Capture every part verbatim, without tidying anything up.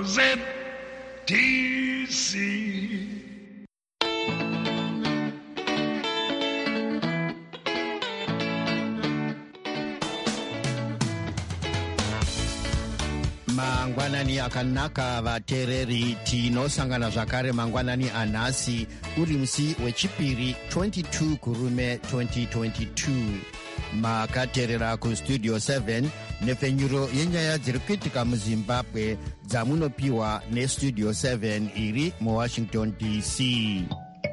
Z T C. Mangwanani akanaka vatereri, tinosangana zvakare mangwanani anhasi uri musi wechipiri twenty-two kurume twenty twenty-two. Makaterera kustudio seven nepfenyuro yenyaya dziri kuitika muzimbabwe dzamunopiwa nestudio seven iri muwashington D C.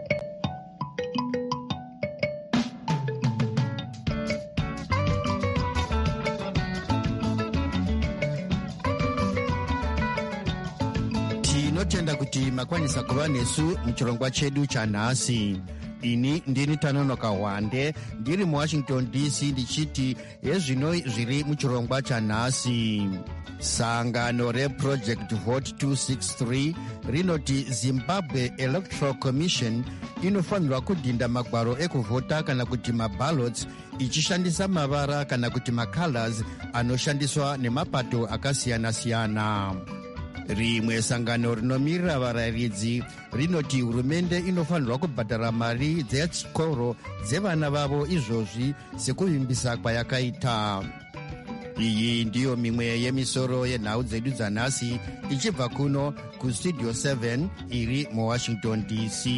Tinotenda kuti makwanisa kuva nesu muchirongwa chedu chanhasi. Ini ndini Tanonoka Hwande ndiri muwashington D C ndichiti yezvino zviri muchirongwa chanhasi. Sangano reProject Vote two sixty-three rinoti Zimbabwe Electoral Commission inofanirwa kudhinda magwaro ekuvhota kana kuti maballots ichishandisa mavara kana kuti macolors anoshandiswa nemapato akasiyana-siyana. Rimwe sangano rinomirira varayiridzi rinoti hurumende inofanirwa kubhadhara mari dzechikoro dzevana vavo izvozvi sekuvimbisa kwayakaita. Iyi ndiyo mimwe yemisoro yenhau dzedu dzanhasi ichibva kuno kustudio seven iri muwashington D C.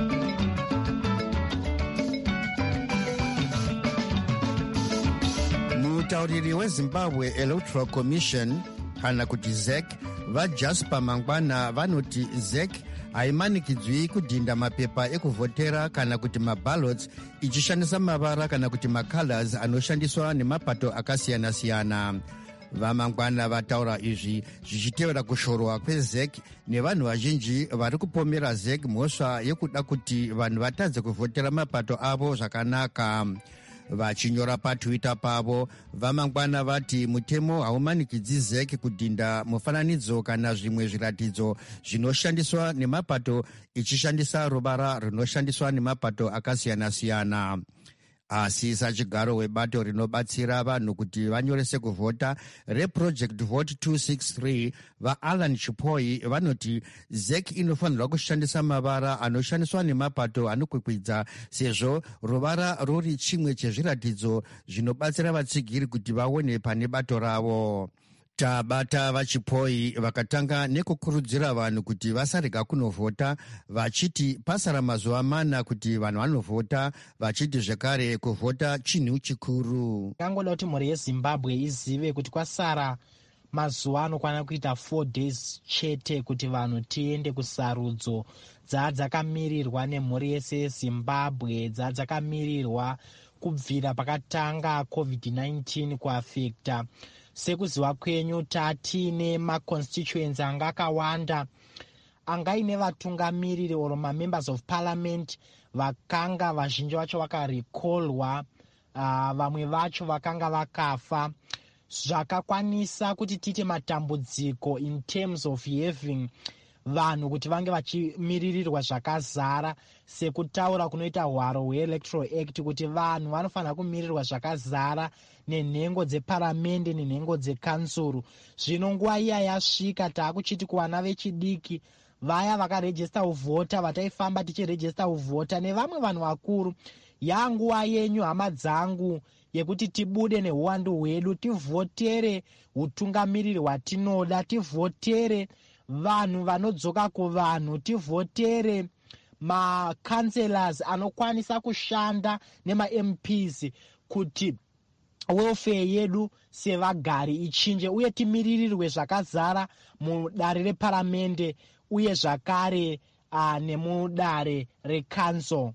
Mutauriri weZimbabwe Electoral Commission kana kuti Z E C vaJasper Mangwana vanoti Z E C haimanikidzwi kudhinda mapepa ekuvhotera kana kuti maballots ichishandisa mavara kana kuti macolors anoshandiswa nemapato akasiyana-siyana. Vamangwana vataura izvi zvichitevera kushorwa kweZ E C nevanhu vazhinji vari kupomera Z E C mhosva yekuda kuti vanhu vatadze kuvhotera mapato avo zvakanaka. Vachinyora patwitter pavo, Vamangwana vati mutemo haumanikidzi Z E C kudhinda mufananidzo kana zvimwe zviratidzo zvinoshandiswa nemapato ichishandisa ruvara runoshandiswa nemapato akasiyana-siyana. Asi sachigaro webato rinobatsira vanhu kuti vanyorese kuvhota reProject Vote two sixty-three, vaAlan Chipoi vanoti Z E C inofanirwa kushandisa mavara anoshandiswa nemapato anokwikwidza sezvo ruvara ruri chimwe chezviratidzo zvinobatsira vatsigiri kuti vaone pane bato ravo. Tabata vaChipoi vakatanga nekukurudzira vanhu kuti vasarega kunovhota vachiti pasara mazuva mana kuti vanhu vanovhota, vachiti zvekare kuvhota chinhu chikuru. Kangoda kuti mhuri yeZimbabwe izive kuti kwasara mazuva anokwana kuita four days chete kuti vanhu tiende kusarudzo dzadzakamirirwa nemhuri yese yeZimbabwe dzadzakamirirwa kubvira pakatanga covid nineteen kuafekta. Sekuziva kwenyu tatine maconstituency anga akawanda angaine vatungamiriri oro mamembers of parliament vakanga vazhinji vacho vakarekolwa, uh, vamwe vacho vakanga vakafa, zvakakwanisa kuti tiite matambudziko in terms of having vanhu kuti vange vachimiririrwa zvakazara, sekutaura kunoita hwaro hweElectoral Act kuti vanhu vanofanira kumirirwa zvakazara nenhengo dzeparamende nenhengo dzekansuru. Zvino nguva iya yasvika taakuchiti kuvana vechidiki vaya vakarejista kuvhota, vataifamba tichirejista kuvhota nevamwe vanhu vakuru, yanguva yenyu hama dzangu yekuti tibude neuwandu hwedu tivhotere utungamiriri hwatinoda, tivhotere vanhu vanodzoka kuvanhu, tivhotere macancelors anokwanisa kushanda nema-M Ps kuti welfare yedu sevagari ichinje uye timiririrwe zvakazara mudare reparamende uye zvakare uh, nemudare recouncil.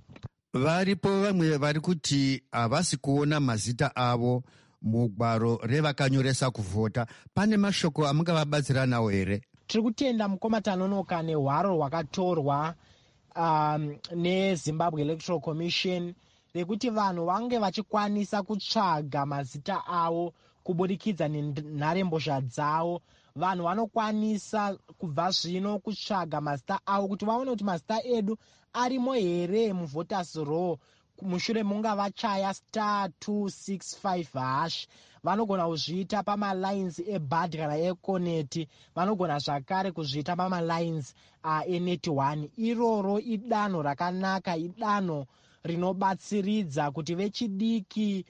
Varipo vamwe vari kuti havasi kuona mazita avo mugwaro revakanyoresa kuvhota. Pane mashoko amungavabatsira nawo here? Tiri kutenda mukoma Tanonoka nehwaro rwakatorwa um, neZimbabwe Electoral Commission rekuti vanhu vange vachikwanisa kutsvaga mazita avo kubudikidza nenharembozha dzavo. Vanhu vanokwanisa kubva zvino kutsvaga mazita avo kuti vaone kuti mazita edu arimo here muvoters roll, mushure munga vachaya star two six five hash vanogona kuzviita pamalines ebhad kana econeti, vanogona zvakare kuzviita pamalines uh, enet one. Iroro idanho rakanaka, idanho rinobatsiridza kuti vechidiki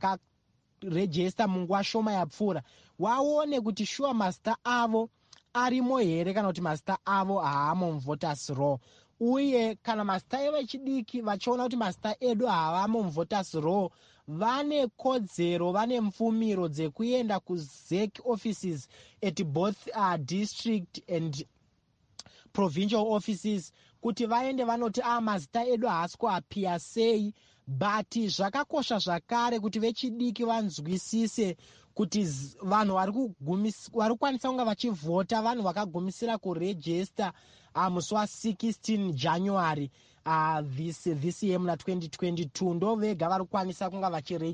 vakarejesta munguva shoma yapfuura waone kuti shuwa mazita avo arimo here kana kuti mazita avo haamo muvoters roll. Uye kana mazita evechidiki vachiona kuti mazita edu haavamo muvoters roll, vane kodzero, vane mfumiro dzekuenda kuzec offices at both uh, district and provincial offices kuti vaende vanoti ah, mazita edu haasi kuapia sei. But zvakakosha zvakare kuti vechidiki vanzwisise kuti vanhu vari kukwanisa kunga vachivhota, vanhu vakagumisira kurejesta uh, musi wa16 January uh, this, this year muna twenty twenty-two ndo vega vari kukwanisa kunga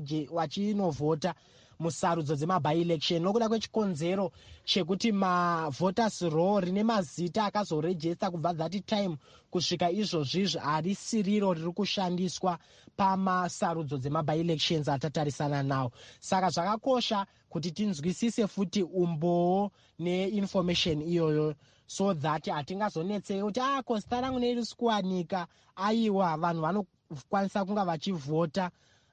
vachinovhota musarudzo dzemabi-election nokuda kwechikonzero chekuti mavoters roll rine mazita akazorejesta kubva that time kusvika izvozvizvi harisiriro riri kushandiswa pamasarudzo dzemabi-elections atatarisana nawo. Saka zvakakosha kuti tinzwisise futi umboo neinformation iyoyo so that hatingazonetseki kuti ah, kosita rangu nerisi kuwanika. Aiwa, vanhu vanokwanisa kunga vachivhota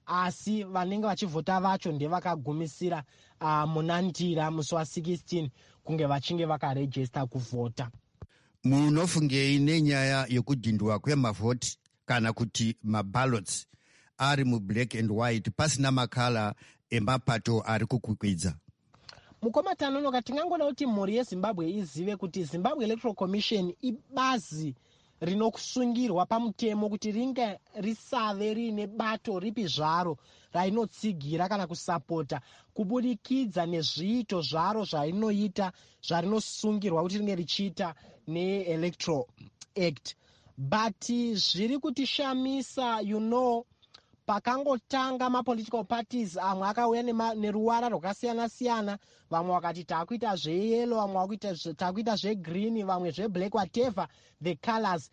asi vanenge vachivhota vacho ndevakagumisira uh, munandira musi wa16 kunge vachinge vakarejesta kuvhota. Munofungei nenyaya yekudhindwa kwemavhoti kana kuti maballots ari mublack and white pasina makala emapato ari kukwikwidza? Mukoma Tanonoka, tingangoda kuti mhuri yeZimbabwe izive kuti Zimbabwe Electoral Commission ibazi rinokusungirwa pamutemo kuti ringe risave riine bato ripi zvaro rainotsigira kana kusapota kubudikidza nezviito zvaro zvarinoita zvarinosungirwa kuti ringe richiita neElectoral Act. But zviri kutishamisa, you know, pakangotanga mapolitical parties amwe akauya neruwara rwakasiyana-siyana, vamwe vakati takuita zveyellow, vamwe takuita zvegreen, vamwe zveblack, whatever the colors.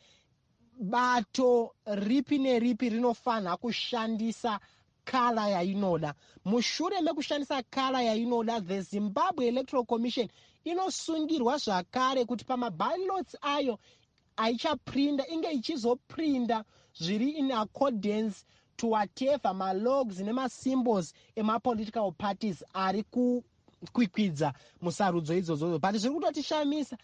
Bato ripi neripi rinofanha kushandisa kala yainoda. Mushure mekushandisa kala yainoda, the Zimbabwe Electoral Commission inosungirwa zvakare kuti pamaballots ayo aichaprinda inge ichizoprinda zviri in accordance to whatever malogs nemasymbols emapolitical parties ari kukwikwidza musarudzo idzodzo. But zviri kutotishamisa,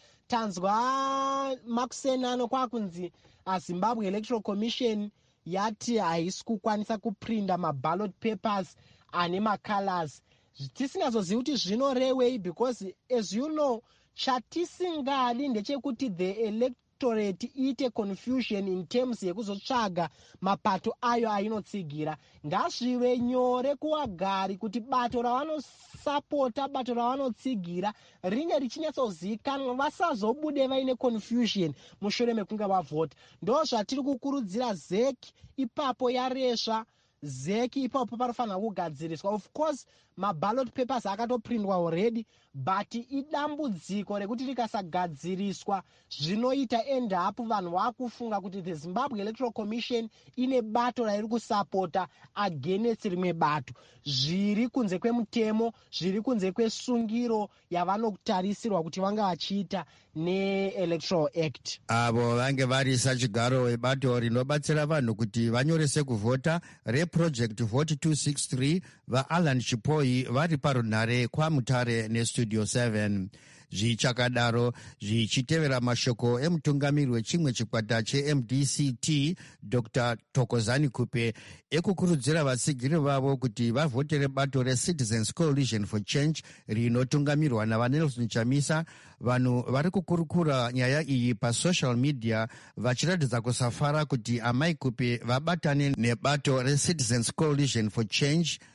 tanzwa makusenano kwakunzi aZimbabwe Electoral Commission yati haisi kukwanisa kuprinda maballot papers ane macolors. Tisingazozivi kuti zvinorewei, because as you know, chatisingadi ndechekuti the electorate iite confusion in terms yekuzotsvaga mapato ayo ainotsigira. Ngazvive nyore kuvagari kuti bato ravanosapota, bato ravanotsigira ringe richinyatsozivikanwa, vasazobude vaine confusion mushure mekunge vavhota. Ndo zvatiri kukurudzira zec ipapo yaresva zeki ipapo panofanira kugadziriswa. Of course maballot papers akatoprindwa already, but idambudziko rekuti rikasagadziriswa zvinoita end up vanhu vakufunga kuti the Zimbabwe Electoral Commission ine bato rairi kusapota against rimwe bato. Zviri kunze kwemutemo, zviri kunze kwesungiro yavanotarisirwa kuti vanga vachiita neElectoral Act. Avo vange vari sachigaro webato rinobatsira vanhu kuti vanyorese kuvhota reproject vote two six three, vaAlan Chipoi vari parunhare kwaMutare nestudio seven. Zvichakadaro zvichitevera mashoko emutungamiri wechimwe chikwata cheM D C T Doctor Thokozani Kupe ekukurudzira vatsigiri vavo kuti vavhotere bato reCitizens Coalition for Change rinotungamirwa naVanelson Chamisa. Vanhu vari kukurukura nyaya iyi pasocial media vachiratidza kusafara kuti amai Kupe vabatane nebato reCitizens Coalition for Change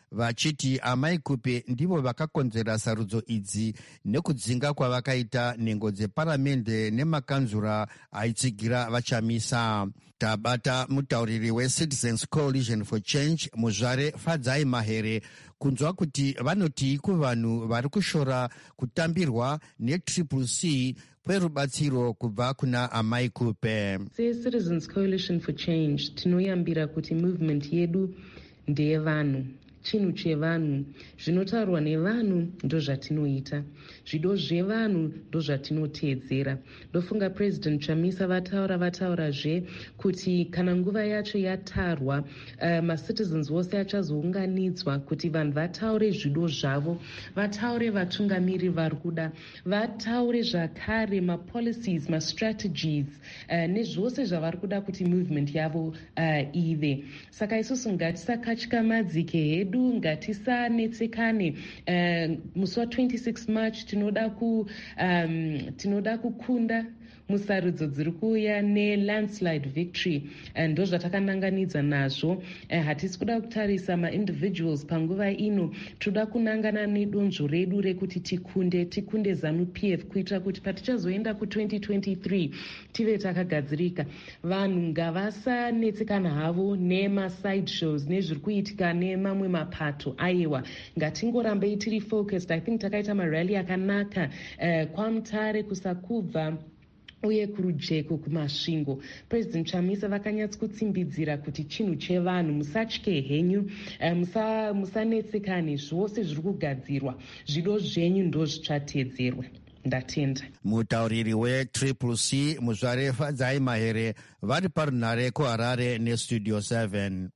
vachiti amai kupe ndivo vakakonzera sarudzo idzi nekudzinga kwavakaita nhengo dzeparamende nemakanzura aitsigira vachamisa. Tabata mutauriri weCitizens Coalition for Change Muzvare Fadzai Mahere kunzwa kuti vanoti kuvanhu vari kushora kutambirwa netriple C kwerubatsiro kubva kuna amai kupe. SeCitizens Coalition for Change tinoyambira kuti movement yedu ndeyevanhu, chinhu chevanhu, zvinotaurwa nevanhu ndozvatinoita, zvido zvevanhu ndozvatinoteedzera. Ndofunga President Chamisa vataura vataurazve kuti kana nguva yacho yatarwa, uh, macitizens vose achazounganidzwa kuti vanhu vataure zvido zvavo, vataure vatungamiri vari kuda, vataure zvakare mapolicies, mastrategies uh, nezvose zvavari kuda kuti movement yavo uh, ive. Saka isusu ngatisakatyamadzike hedu, ngatisanetsekane. Uh, musi wa twenty-six March tinoda ku um, tinoda kukunda musarudzo dziri kuuya nelandslide victory, ndo zvatakananganidza nazvo. Uh, hatisi kuda kutarisa maindividuals panguva ino, toda kunangana nedonzvo redu rekuti tikunde tikunde ZANU P F kuitira kuti patichazoenda ku twenty twenty-three tive takagadzirika. Vanhu ngavasanetsekana havo nemaside shows nezviri kuitika nemamwe mapato. Aiwa, ngatingorambei tiri focused. I think takaita marally akanaka uh, kwamutare kusakubva uye kurujeko kumasvingo. President Chamisa vakanyatsokutsimbidzira kuti chinhu chevanhu, musatye henyu, musa musanetsekane, zvose zviri kugadzirwa, zvido zvenyu ndo zvichateedzerwa. Ndatenda. Mutauriri wetriple C Muzvare Fadzai Mahere vari parunhare kuHarare nestudio seven.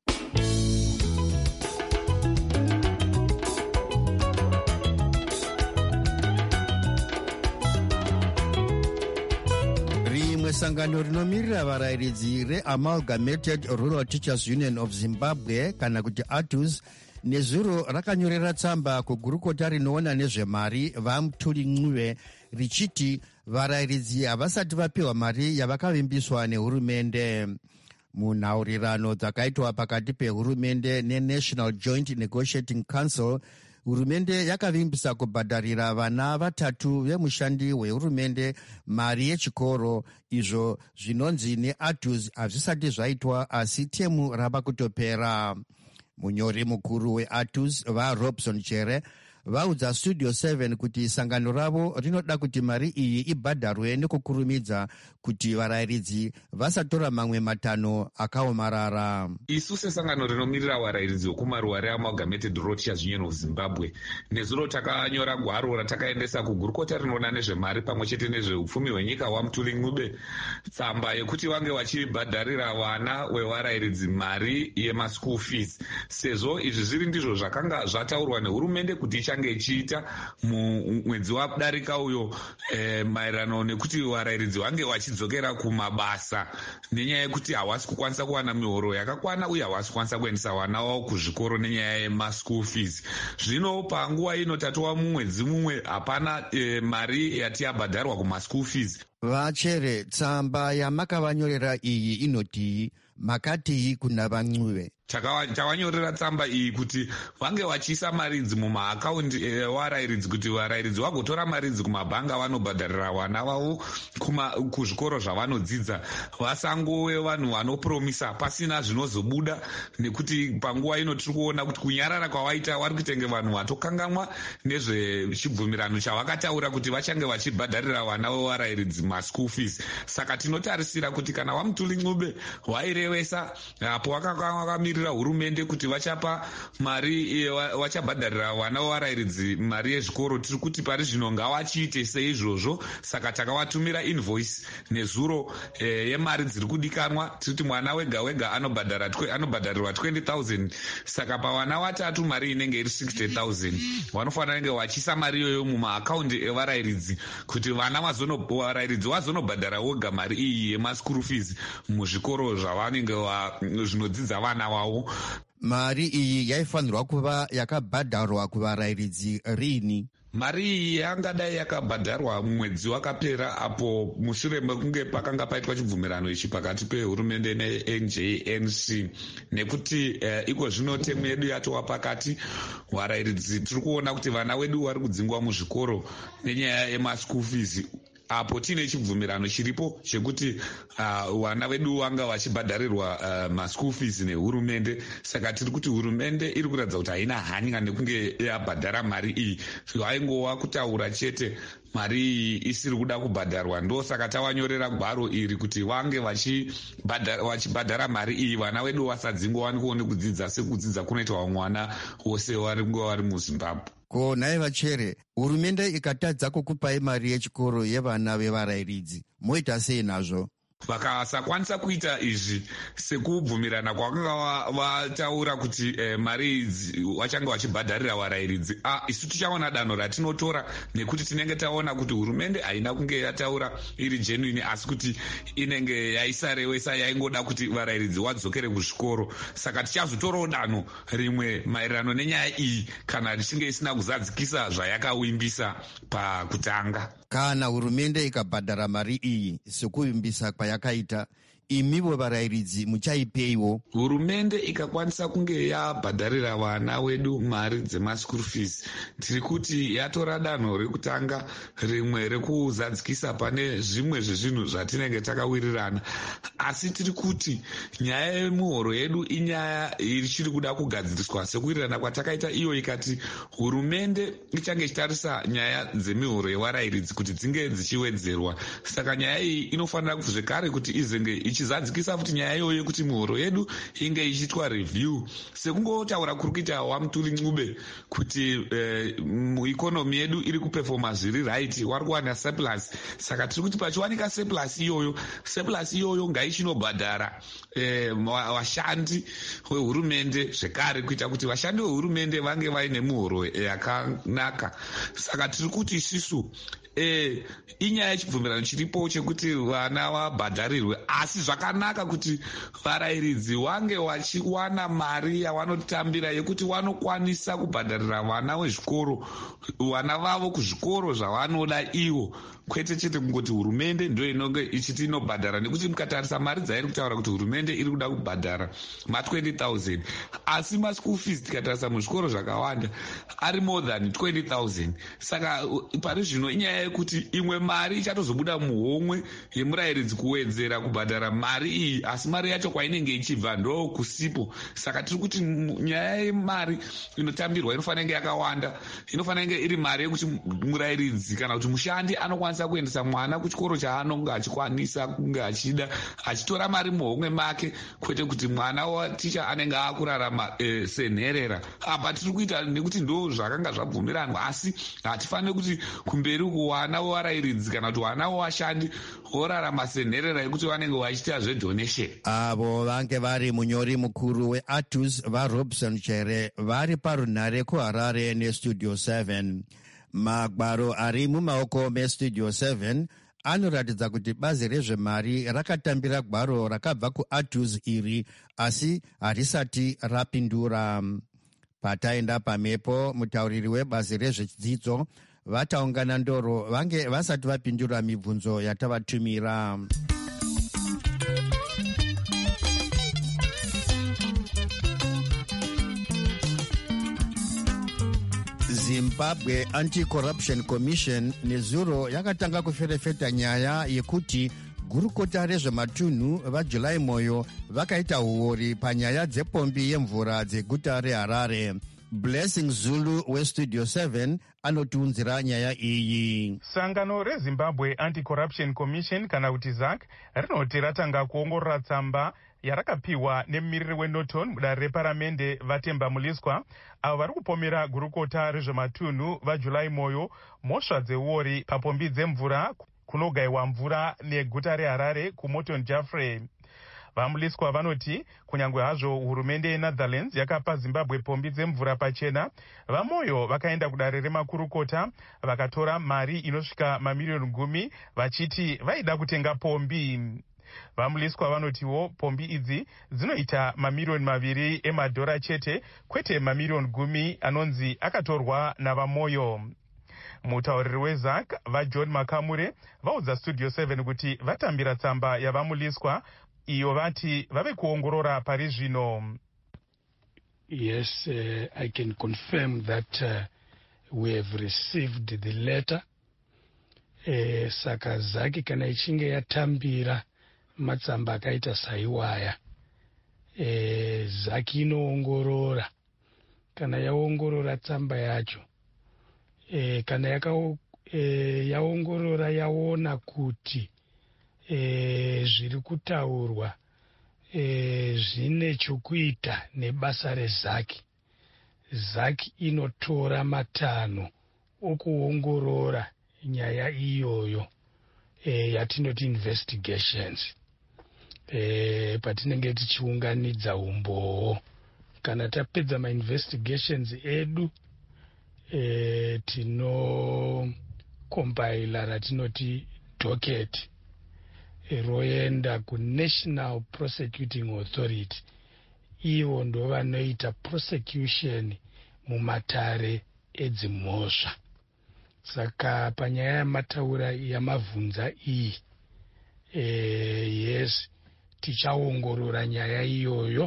Sangano rinomirira varayiridzi reAmalgamated Rural Teachers Union of Zimbabwe kana kuti A T U Z nezuro rakanyorera tsamba kugurukota rinoona nezvemari vaMutuli Ncube richiti varayiridzi havasati vapiwa mari yavakavimbiswa nehurumende. Munhaurirano dzakaitwa pakati pehurumende neNational Joint Negotiating Council, hurumende yakavimbisa kubhadharira vana vatatu vemushandi wehurumende mari yechikoro, izvo zvinonzi neA T U Z hazvisati zvaitwa asi temu rava kutopera. Munyori mukuru weA T U Z vaRobson Chere vaudza studio seven kuti sangano ravo rinoda kuti mari iyi ibhadharwe nekukurumidza kuti varayiridzi vasatora mamwe matanho akaomarara. Isu sesangano rinomirira varayiridzi vekumaruwa reAmalgamated Rural Teachers Union of Zimbabwe nezuro takanyora gwaro ratakaendesa kugurukota rinoona nezvemari pamwe chete nezveupfumi hwenyika waMutuli Ncube tsamba yekuti vange vachibhadharira vana vevarayiridzi mari yemaschool fees, sezvo izvi zviri ndizvo zvakanga zvataurwa nehurumende kuti ichange ichiita mumwedzi wadarika uyo, eh, maererano nekuti varayiridzi vange vachidzokera kumabasa nenyaya yekuti havasi kukwanisa kuwana mihoro yakakwana uye havasi kukwanisa kuendesa vana vavo kuzvikoro nenyaya yemaschool fees. Zvino panguva ino tatova mumwedzi mumwe hapana eh, mari yati yabhadharwa kumaschool fees. Vachere, tsamba yamakavanyorera iyi inoti makati kuna vaNcube. Tavanyorera tsamba iyi kuti vange vachiisa mari idzi mumaakaundi evarayiridzi kuti varayiridzi vagotora mari idzi kumabhanga vanobhadharira vana vavo kuzvikoro zvavanodzidza, vasangove vanhu vanopromisa pasina zvinozobuda, nekuti panguva ino tiri kuona kuti kunyarara kwavaita vari kutenge vanhu vatokanganwa nezvechibvumirano chavakataura kuti vachange vachibhadharira vana vevarayiridzi maschool fees. Saka tinotarisira kuti kana vaMutuli Ncube vairevesa apo vakamirira hurumende kuti vachapa mari, vachabhadharira vana vevarayiridzi mari yezvikoro, tiri kuti pari zvino ngavachiite seizvozvo. Saka takavatumira invoice nezuro eh, yemari dziri kudikanwa. Tiriti mwana wega wega anobhadharirwa twenty thousand, saka pavana vatatu mari inenge iri sixty thousand. Vanofanira kunge vachiisa mari iyoyo mumaakaundi evarayiridzi kuti vana varayiridzi vazonobhadhara woga mari iyi yemaschool fees muzvikoro zvavanenge zvinodzidza vana vavo. Mari iyi yaifanirwa kuva yakabhadharwa kuvarayiridzi rini? mari iyi yangadai yakabhadharwa mwedzi wakapera, apo mushure mekunge pakanga paitwa chibvumirano ichi pakati pehurumende ne-N J N C, nekuti uh, iko zvino temu yedu yatova pakati. Varairidzi tiri kuona kuti vana vedu vari kudzingwa muzvikoro nenyaya yemaschool fees, apo tiine chibvumirano chiripo chekuti uh, vana vedu vanga vachibhadharirwa uh, maschool fees nehurumende. Saka tiri kuti hurumende iri kuratidza kuti haina hanya nekunge yabhadhara mari iyi, vaingova kutaura chete mari iyi isiri kuda kubhadharwa. Ndo saka tavanyorera gwaro iri kuti vange vachibhadhara mari iyi, vana vedu vasadzingwa nikuone kudzidza sekudzidza kunoitwa mwana wose vari kunge vari muZimbabwe. Ko nai vachere, hurumende ikatadza kukupai mari yechikoro yevana vevarairidzi, moita sei nazvo? Vakasakwanisa kuita izvi sekubvumirana kwakanga vataura kuti eh, mari idzi vachanga vachibhadharira varairidzi, ah, isu tichaona danho ratinotora, nekuti tinenge taona kuti hurumende haina kunge yataura iri genuine, asi kuti inenge yaisarewesa, yaingoda kuti varairidzi vadzokere kuzvikoro. Saka tichazotorawo danho rimwe maererano nenyaya iyi kana richinge isina kuzadzikisa zvayakavimbisa pakutanga. Kana hurumende ikabhadhara mari iyi sekuvimbisa kwayakaita, imivo varairidzi muchaipeiwo? Hurumende ikakwanisa kunge yabhadharira vana wedu mari dzemaschool fees, tiri kuti yatora danho rekutanga rimwe rekuzadzikisa pane zvimwe zvezvinhu zvatinenge takawirirana. Asi tiri kuti nyaya yemuhoro yedu inyaya ichiri kuda kugadziriswa sekuwirirana kwatakaita iyo ikati hurumende ichange ichitarisa nyaya dzemihoro yevarairidzi kuti dzinge dzichiwedzerwa. Saka nyaya iyi inofanira zvekare kuti izenge ichizadzikisa futi nyaya iyoyo yekuti mihoro yedu inge ichiitwa review, sekungotaura kuri kuita Wamutuli Ncube kuti eh, ikonomi yedu iri kupefoma zviri right, wari kuwana surplus. Saka tiri kuti pachiwanika surplus iyoyo, surplus iyoyo ngaichinobhadhara eh, vashandi vehurumende zvekare, kuita kuti vashandi vehurumende vange vaine mihoro yakanaka. Saka tiri kuti isusu E, inyaya yechibvumirano chiripo chekuti vana vabhadharirwe, asi zvakanaka kuti varairidzi vange vachiwana mari yavanotambira yekuti vanokwanisa kubhadharira vana vezvikoro, vana vavo kuzvikoro zvavanoda ivo, kwete chete kungoti hurumende ndo inonge ichiti inobhadhara. Nekuti mukatarisa mari dzairi kutaura kuti hurumende iri kuda kubhadhara ma twenty thousand, asi maschool fees tikatarisa muzvikoro zvakawanda ari more than twenty thousand. Saka pari zvino inyaya yekuti imwe mari ichatozobuda muhomwe yemurairidzi kuwedzera kubhadhara mari iyi, asi mari yacho kwainenge ichibva ndo kusipo. Saka tiri kuti nyaya yemari inotambirwa inofanira kunge yakawanda, inofanira kunge iri mari yekuti murairidzi kana kuti mushandi anokwanisa kuendesa mwana kuchikoro chaanonge achikwanisa kunge achida, achitora mari muhomwe make, kwete kuti mwana waticha anenge akurarama e, senherera. Apa tiri kuita nekuti ndo zvakanga zvabvumiranwa, asi hatifaniri kuti kumberi kuwana varairidzi kana kuti vana vashandi vorarama senherera yekuti vanenge vachiita zvedonation. Avo vange vari munyori mukuru weAtus vaRobson Chere vari parunhare kuHarare neStudio seven. Magwaro ari mumaoko meStudio seven anoratidza kuti bazi rezvemari rakatambira gwaro rakabva kuAtus iri, asi harisati rapindura. Pataenda pamepo, mutauriri webazi rezvedzidzo vataungana ndoro vange vasati vapindura mibvunzo yatavatumira. Zimbabwe Anti-Corruption Commission nezuro yakatanga kuferefeta nyaya yekuti gurukota rezvematunhu vaJulai Moyo vakaita huori panyaya dzepombi yemvura dzeguta reHarare. Blessing Zulu weStudio seven anotiunzira nyaya iyi. Sangano reZimbabwe Anti-Corruption Commission kana kuti Z A C rinoti ratanga kuongorora tsamba yarakapiwa nemumiriri weNorton mudare reparamende Vatemba Muliswa, avo vari kupomera gurukota rezvematunhu vaJulai Moyo mhosva dzeuori papombi dzemvura kunogayiwa mvura neguta reHarare kuMorton Jaffrey. Vamuliswa vanoti kunyange hazvo hurumende yeNetherlands yakapa Zimbabwe pombi dzemvura pachena, vaMoyo vakaenda kudare remakurukota vakatora mari inosvika mamiliyoni gumi vachiti vaida kutenga pombi. Vamuliswa vanotiwo pombi idzi dzinoita mamiliyoni maviri emadhora chete, kwete mamiliyoni gumi anonzi akatorwa navaMoyo. mutauriri wezac vajohn makamure vaudza studio seven kuti vatambira tsamba yavamuliswa iyo vati vave kuongorora pari zvino. Yes, uh, I can confirm that uh, we have received the letter. Uh, saka zaki kana ichinge yatambira matsamba akaita saiwaya, uh, zaki inoongorora. Kana yaongorora tsamba yacho, uh, kana yaka, uh, yaongorora yaona kuti uh, zviri kutaurwa E, zvine chokuita nebasa rezaki, zaki inotora matanho okuongorora nyaya iyoyo e, yatinoti investigations e, patinenge tichiunganidza umboo. Kana tapedza mainvestigations edu e, tinokombaila ratinoti docket roenda kuNational Prosecuting Authority. Ivo ndo vanoita prosecution mumatare edzimhosva. Saka panyaya yamataura yamavhunza iyi, e, yes, tichaongorora nyaya iyoyo.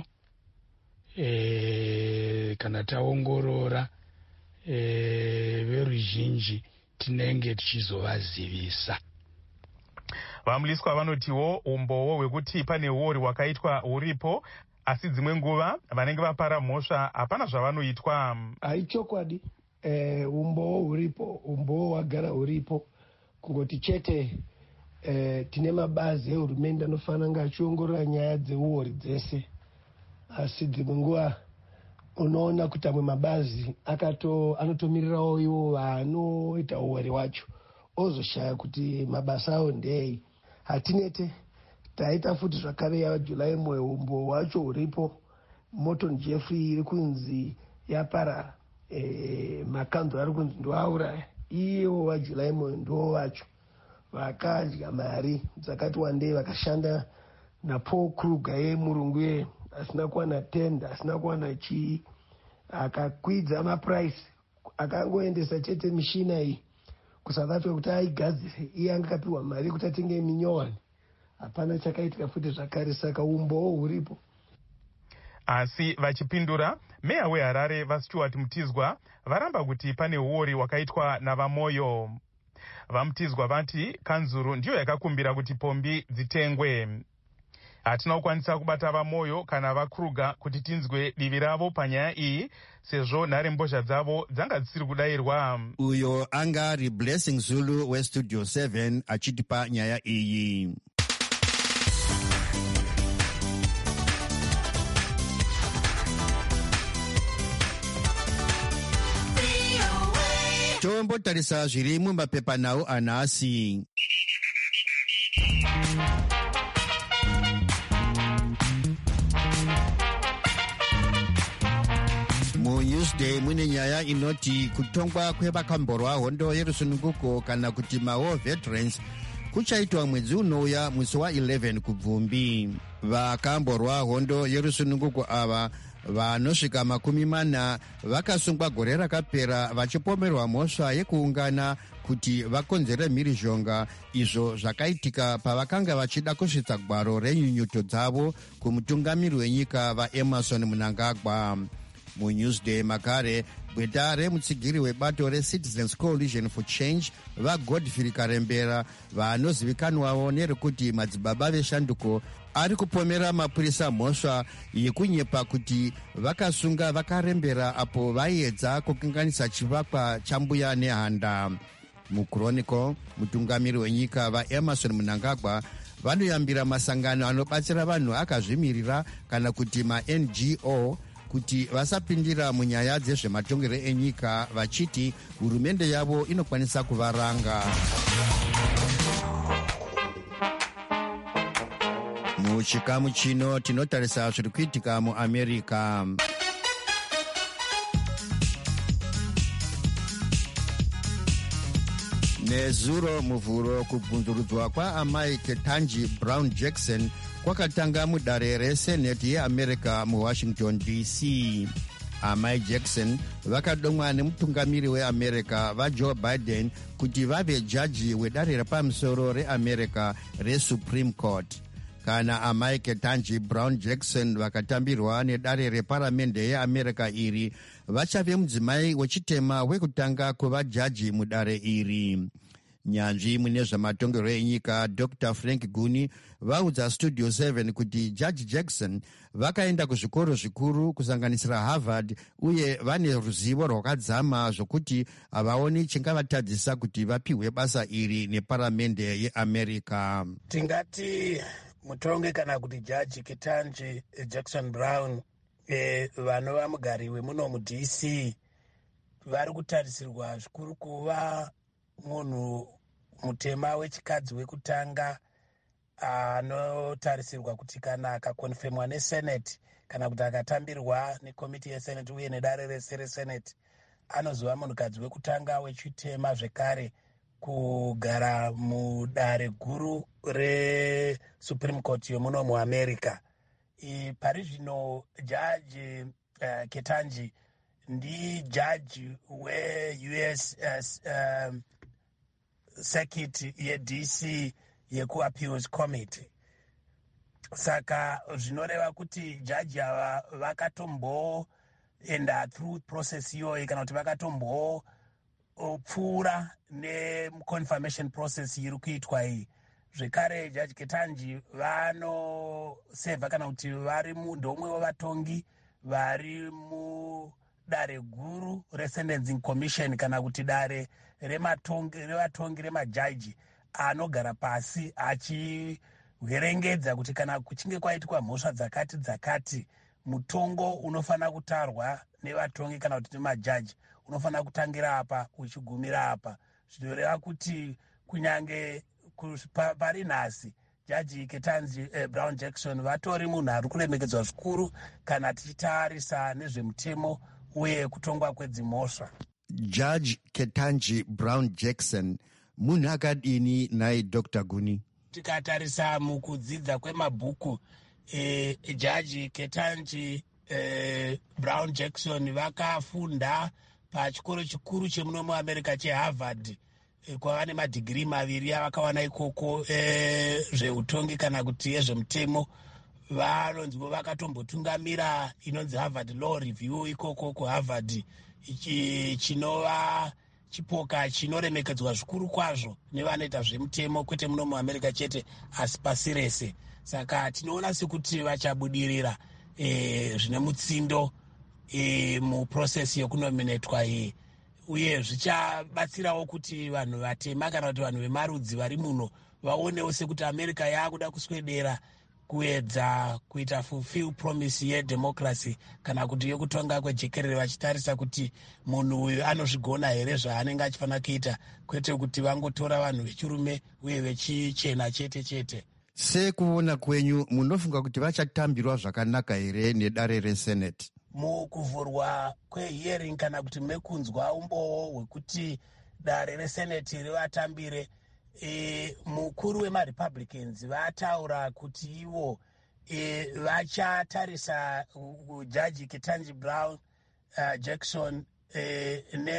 E, kana taongorora e, veruzhinji tinenge tichizovazivisa. Vamuliswa vanotiwo umboo hwekuti pane uori hwakaitwa huripo, asi dzimwe nguva vanenge vapara mhosva hapana zvavanoitwa. Haichokwadi. Eh, umboo huripo, umboo hwagara huripo. Kungoti chete eh, tine mabazi ehurumende anofanira kunge achiongorora nyaya dzeuori dzese. Asi dzimwe nguva unoona kuti amwe mabazi akato anotomirirawo ivo vanoita uori hwacho, ozoshaya kuti mabasa awo ndei. Hatinete taita futi zvakare yaJulai mwe umbo wacho uripo, Morton Jeffrey iri kunzi yaparara, e, makanzo ari kunzi ndoauraya, iwo waJulai mwe ndo wacho vakadya mari dzakati wandei, vakashanda naPaul Kruger yemurungu ye asina kuwana tenda, asina kuwana chii, akakwidza maprice, akangoendesa chete mishina iyi kuSouth Africa kuti aigadzire, iye anga kapiwa mari kuti atenge minyowani. Hapana chakaitika futi zvakare, saka umboo huripo. Asi vachipindura, meya weHarare vaStuart Mutizwa varamba kuti pane uori hwakaitwa navamoyo. VaMutizwa vati kanzuru ndiyo yakakumbira kuti pombi dzitengwe. Hatina kukwanisa kubata vamoyo kana vaKruger kuti tinzwe divi ravo panyaya iyi, sezvo nhare mbozha dzavo dzanga dzisiri kudayirwa. Uyo anga ari Blessing Zulu weStudio seven achitipa nyaya iyi. Tombotarisa zviri mumapepanhau anhasi. MuNewsday mune nyaya inoti kutongwa kwevakamborwa hondo yerusununguko kana kuti maWar Veterans kuchaitwa mwedzi unouya musi wa11 kubvumbi. Vakamborwa hondo yerusununguko ava vanosvika makumi mana vakasungwa gore rakapera vachipomerwa mhosva yekuungana kuti vakonzere mhirizhonga, izvo zvakaitika pavakanga vachida kusvitsa gwaro renyunyuto dzavo kumutungamiri wenyika vaEmerson Mnangagwa. MuNewsday makare gweta remutsigiri webato reCitizens Coalition for Change vaGodfrey Karembera vanozivikanwawo nerekuti madzibaba veshanduko ari kupomera mapurisa mhosva yekunyepa kuti vakasunga vakarembera apo vaiedza kukanganisa chivakwa chambuya nehanda. MuChronicle mutungamiri wenyika vaEmerson Mnangagwa vanoyambira masangano anobatsira vanhu akazvimirira kana kuti maN G O kuti vasapindira munyaya dzezvematongero enyika, vachiti hurumende yavo inokwanisa kuvaranga. Muchikamu chino tinotarisa zviri kuitika muAmerica. Nezuro muvhuro kubvunzurudzwa kwaamai Ketanji Brown Jackson kwakatanga mudare reseneti yeAmerica muWashington D C. amai Jackson vakadomwa nemutungamiri weamerica vajoe Biden kuti vave jaji wedare repamusoro reamerica resupreme court. Kana amai Ketanji Brown Jackson vakatambirwa nedare reparamende yeamerica iri, vachave mudzimai wechitema wekutanga kuva jaji mudare iri. Nyanzvi mune zvamatongerwo enyika Doctor Frank Guni vaudza Studio seven kuti Judge Jackson vakaenda kuzvikoro zvikuru kusanganisira Harvard uye vane ruzivo rwakadzama zvokuti havaoni chingavatadzisa kuti vapiwe basa iri neparamende yeAmerica. Tingati mutongi kana kuti Judge Ketanji Jackson Brown eh, vanova mugari wemuno muD C vari kutarisirwa zvikuru kuva munhu mutema wechikadzi wekutanga anotarisirwa kuti kana akakonfemwa nesenate kana kuti akatambirwa nekomiti yesenate uye nedare rese resenate anozova munhukadzi wekutanga wechitema zvekare kugara mudare guru resupreme court yomuno muamerica. Pari zvino jaji uh, Ketanji ndijaji we-U S uh, um, circuit yeD C yekuappeals committee. Saka zvinoreva kuti jaji ava vakatomboenda through process iyoyi kana kuti vakatombopfuura neconfirmation process iri kuitwa iyi. Zvekare Jaji Ketanji vanosevha kana kuti vari ndomwe wevatongi vari mudare guru resentencing commission kana kuti dare revatongi remajaji anogara pasi achiverengedza kuti kana kuchinge kwaitwa mhosva dzakati dzakati mutongo unofanira kutarwa nevatongi kana kuti nemajaji unofanira kutangira apa uchigumira apa. Zvinoreva kuti kunyange pari nhasi Jaji Ketanji eh, Brown Jackson vatori munhu ari kuremekedzwa zvikuru kana tichitarisa nezvemutemo uye kutongwa kwedzimhosva. Judge Ketanji Brown Jackson munhu akadini naye Doctor Guni? Tikatarisa mukudzidza kwemabhuku eh, Jaji Ketanji eh, Brown Jackson vakafunda pachikoro chikuru chemuno muAmerica cheHarvard kwava nemadhigiri maviri avakawana ikoko eh, zveutongi kana kuti ezvemutemo. Vanonzivo vakatombotungamira inonzi Harvard Law Review ikoko kuHarvard, ichi chinova chipoka chinoremekedzwa zvikuru kwazvo nevanoita zvemutemo kwete muno muAmerica chete asi pasi rese. Saka tinoona sekuti vachabudirira eh, zvine mutsindo e, muprocess yokunominatwa iyi, uye zvichabatsirawo kuti vanhu vatema kana kuti vanhu vemarudzi vari muno vaonewo sekuti America yakuda kuswedera kuedza kuita fulfill promise yedemocracy kana kuti yokutonga kwejekerere, vachitarisa kuti munhu uyu anozvigona here zvaanenge achifanira kuita, kwete kuti vangotora vanhu vechirume uye vechichena chete chete. Sekuona kwenyu munofunga kuti vachatambirwa zvakanaka here nedare resenate? Mukuvhurwa kwehearing kana kuti mekunzwa umbowo hwekuti dare resenate rivatambire, e, mukuru wemarepublicans vataura kuti ivo e, vachatarisa Jaji Ketanji Brown uh, Jackson e,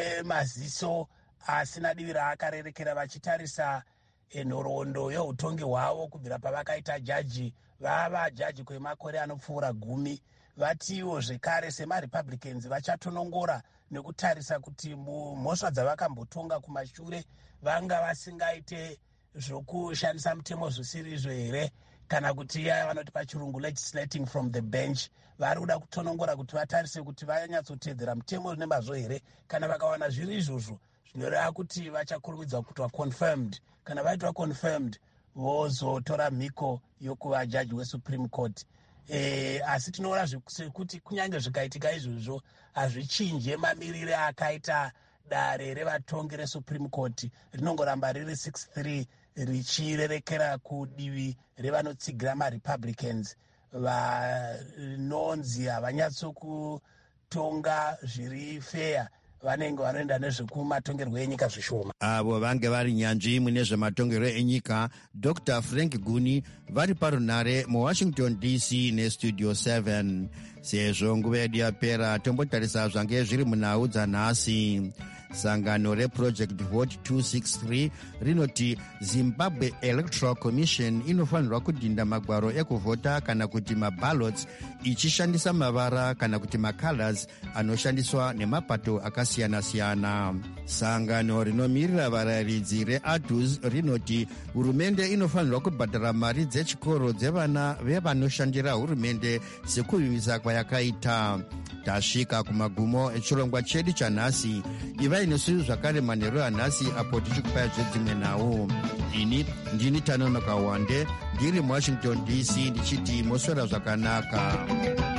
nemaziso asina divi raakarerekera, vachitarisa e, nhoroondo yeutongi hwavo kubvira pavakaita jaji vava jaji kwemakore anopfuura gumi. Vatiwo zvekare semarepublicans vachatonongora nekutarisa kuti mumhosva dzavakambotonga kumashure vanga vasingaite zvokushandisa mutemo zvisirizvo here kana kuti iya vanoti pachirungu legislating from the bench. Vari kuda kutonongora kuti vatarise kuti vanyatsotedzera mutemo nemazvo here. Kana vakawana zviri izvozvo zvinoreva kuti vachakurumidza kuitwa confirmed. Kana vaitwa confirmed vozotora mhiko yokuva jaji wesupreme court. E, asi tinoona kuti kunyange zvikaitika izvozvo hazvichinje mamirire akaita dare revatongi resupreme court rinongoramba riri six three richirerekera kudivi revanotsigira marepublicans vanonzi havanyatsokutonga zviri fair vanenge vanoenda nezvekumatongerwo enyika zvishoma. avo vange vari nyanzvi mune zvematongerwo enyika dr Frank Guni vari parunare muwashington D C nestudio seven. sezvo nguva yedu yapera tombotarisa zvange zviri munhau dzanhasi. sangano reproject vote two sixty-three rinoti Zimbabwe Electoral Commission inofanirwa kudhinda magwaro ekuvhota kana kuti maballots ichishandisa mavara kana kuti macolors anoshandiswa nemapato akasiyana-siyana. sangano rinomirira varayiridzi reADUS rinoti hurumende inofanirwa kubhadhara mari dzechikoro dzevana vevanoshandira hurumende sekuvimbisa kwayakaita. tasvika kumagumo echirongwa chedu chanhasi. ivai nesu zvakare manheru anhasi apo tichikupai zvedzimwe nhau. ini ndini Tanonoka Wande ndiri muwashington D C ndichiti moswera zvakanaka.